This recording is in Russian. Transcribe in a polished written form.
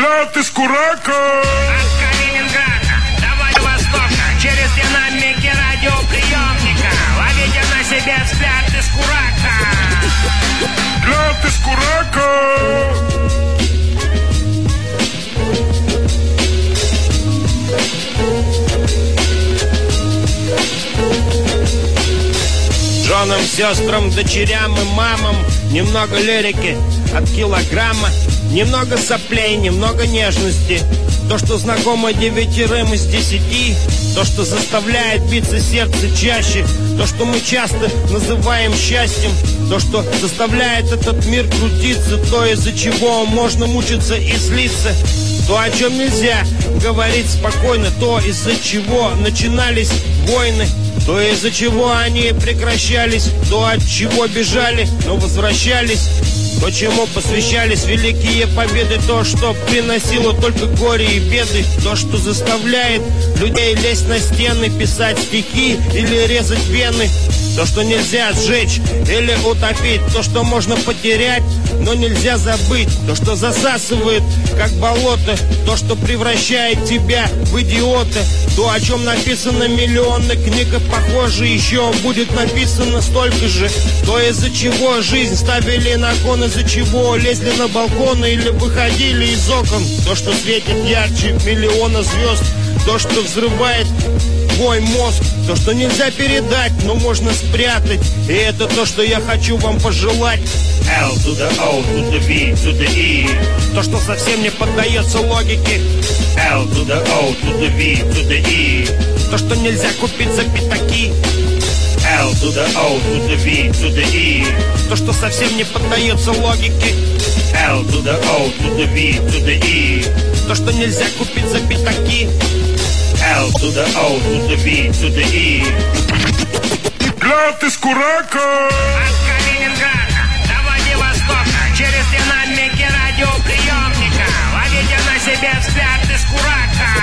Взгляд из Курака. От Калининграда до Владивостока, через динамики радиоприемника ловите на себе взгляд из Курака. Взгляд из Курака. Женам, сестрам, дочерям и мамам немного лирики от килограмма, немного соплей, немного нежности. То, что знакомо 9 из 10, то, что заставляет биться сердце чаще, то, что мы часто называем счастьем, то, что заставляет этот мир крутиться, то, из-за чего можно мучиться и злиться, то, о чем нельзя говорить спокойно, то, из-за чего начинались войны, то, из-за чего они прекращались, то, от чего бежали, но возвращались, то, чему посвящались великие победы, то, что приносило только горе и беды, то, что заставляет людей лезть на стены, писать стихи или резать вены, то, что нельзя сжечь или утопить, то, что можно потерять, но нельзя забыть, то, что засасывает, как болото, то, что превращает тебя в идиота, то, о чем написано миллионы книг, и похоже, еще будет написано столько же, то, из-за чего жизнь ставили на кон, из-за чего лезли на балконы или выходили из окон, то, что светит ярче миллиона звезд, то, что взрывает твой мозг, то, что нельзя передать, но можно спрятать, и это то, что я хочу вам пожелать. L to the O to the V to the E. То, что совсем не поддается логике. L to the O to the V to the E. То, что нельзя купить за пятаки. L to the O to the V to the E. То, что совсем не поддается логике. L to the O to the V to the E. То, что нельзя купить за пятаки. L to the O to the V to the E. Взгляд из Курака. От Калининграда до Владивостока, через динамики радиоприемника ловите на себе взгляд из Курака.